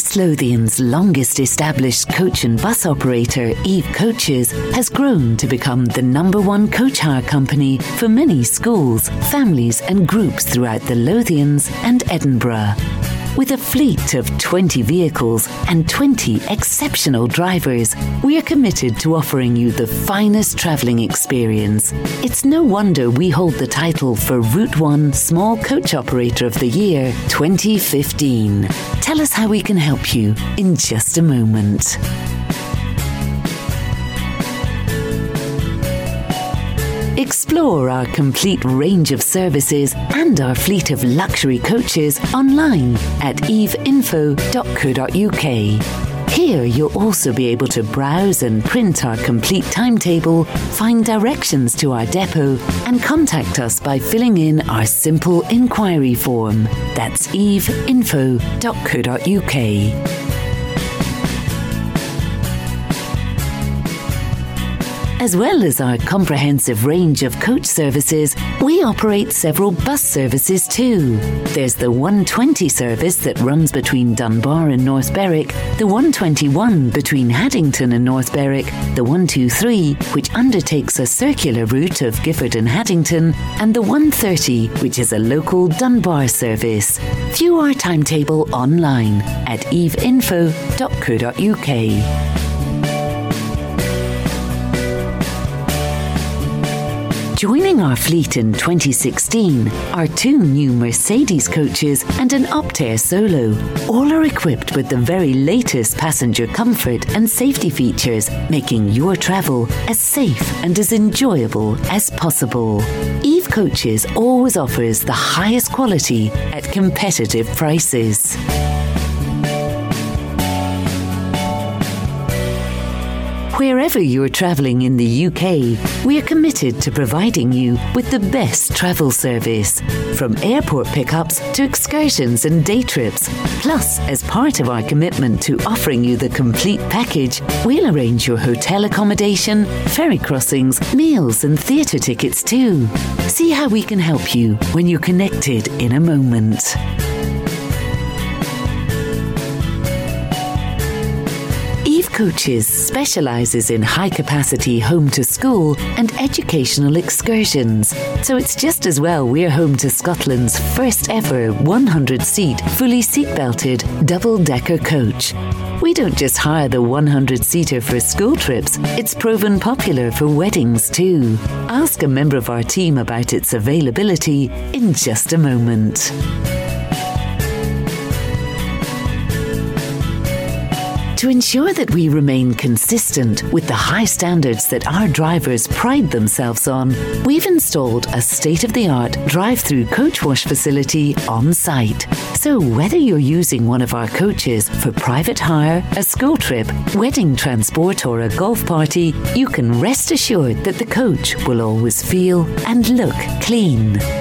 West Lothian's longest established coach and bus operator, Eve Coaches, has grown to become the #1 coach hire company for many schools, families and groups throughout the Lothians and Edinburgh. With a fleet of 20 vehicles and 20 exceptional drivers, we are committed to offering you the finest travelling experience. It's no wonder we hold the title for Route 1 Small Coach Operator of the Year 2015. Tell us how we can help you in just a moment. Explore our complete range of services and our fleet of luxury coaches online at eveinfo.co.uk. Here you'll also be able to browse and print our complete timetable, find directions to our depot, and contact us by filling in our simple inquiry form. That's eveinfo.co.uk. As well as our comprehensive range of coach services, we operate several bus services too. There's the 120 service that runs between Dunbar and North Berwick, the 121 between Haddington and North Berwick, the 123 which undertakes a circular route of Gifford and Haddington, and the 130 which is a local Dunbar service. View our timetable online at eveinfo.co.uk. Joining our fleet in 2016 are 2 new Mercedes coaches and an Optare Solo. All are equipped with the very latest passenger comfort and safety features, making your travel as safe and as enjoyable as possible. Eve Coaches always offers the highest quality at competitive prices. Wherever you're travelling in the UK, we are committed to providing you with the best travel service. From airport pickups to excursions and day trips. Plus, as part of our commitment to offering you the complete package, we'll arrange your hotel accommodation, ferry crossings, meals and theatre tickets too. See how we can help you when you're connected in a moment. Eve Coaches specialises in high-capacity home-to-school and educational excursions. So it's just as well we're home to Scotland's first ever 100-seat, fully seatbelted, double-decker coach. We don't just hire the 100-seater for school trips, it's proven popular for weddings too. Ask a member of our team about its availability in just a moment. To ensure that we remain consistent with the high standards that our drivers pride themselves on, we've installed a state-of-the-art drive-through coach wash facility on site. So whether you're using one of our coaches for private hire, a school trip, wedding transport or a golf party, you can rest assured that the coach will always feel and look clean.